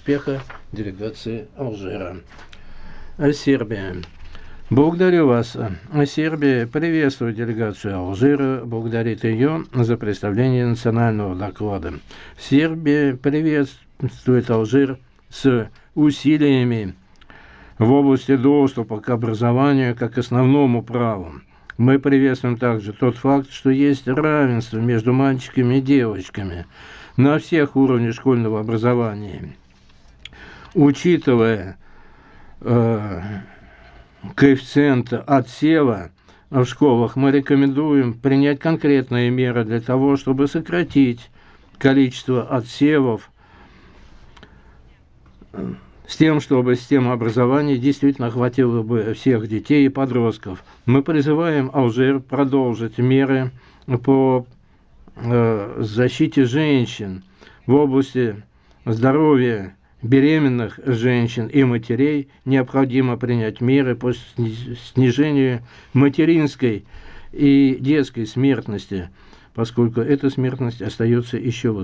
успеха делегации Алжира. Сербия. Благодарю вас. Сербия приветствует делегацию Алжира, благодарит ее за представление национального доклада. Сербия приветствует Алжир с усилиями в области доступа к образованию как основному праву. Мы приветствуем также тот факт, что есть равенство между мальчиками и девочками на всех уровнях школьного образования. Учитывая коэффициент отсева в школах, мы рекомендуем принять конкретные меры для того, чтобы сократить количество отсевов, с тем, чтобы система образования действительно охватила бы всех детей и подростков. Мы призываем Алжир продолжить меры по защите женщин в области здоровья беременных женщин и матерей. Необходимо принять меры по снижению материнской и детской смертности, поскольку эта смертность остается еще высокой.